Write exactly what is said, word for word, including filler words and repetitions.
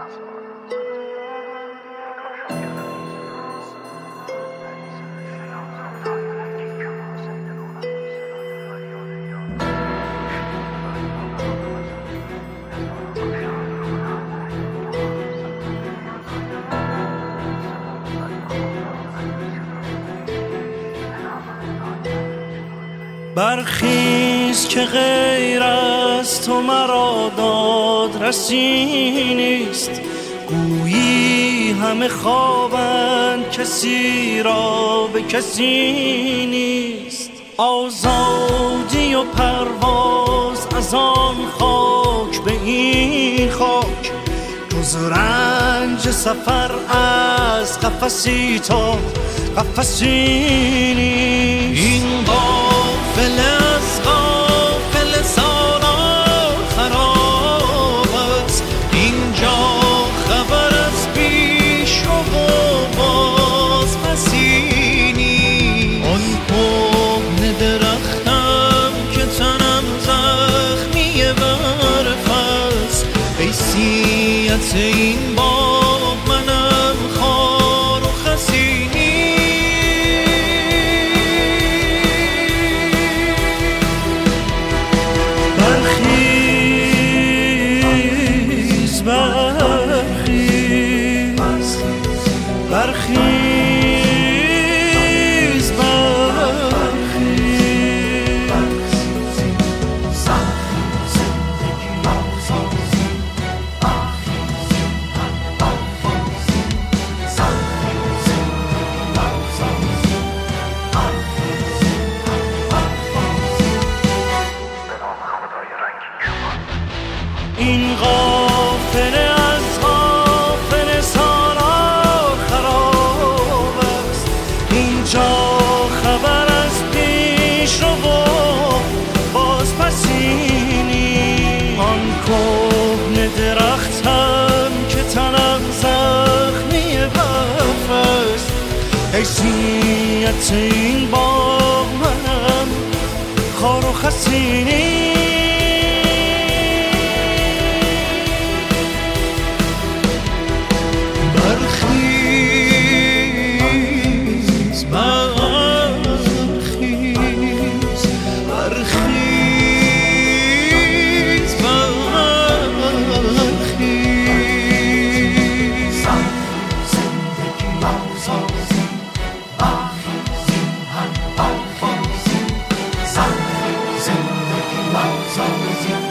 برخیز که غیر از تو مرا داد رسی نیست، گویی همه خوابند کسی را به کسی نیست. آزادی و پرواز از آن خاک به این خاک، جز رنج سفر از قفسی تا قفسی نیست. این غافل از غافل سالار خراب است، اینجا خبر از پیش رو و باز پسی نیست. آن کهنه درختم که تنم زخمی برف است، حیثیت این باغ منم خار و خسی نیست. برخیز این غافل از غافل سالار خراب است، اینجا خبر از پیش رو و باز پسی نیست. آن کهنه درختم که تنم زخمی برف است، حیثیت این باغ منم خار و خسی نیست. زندگی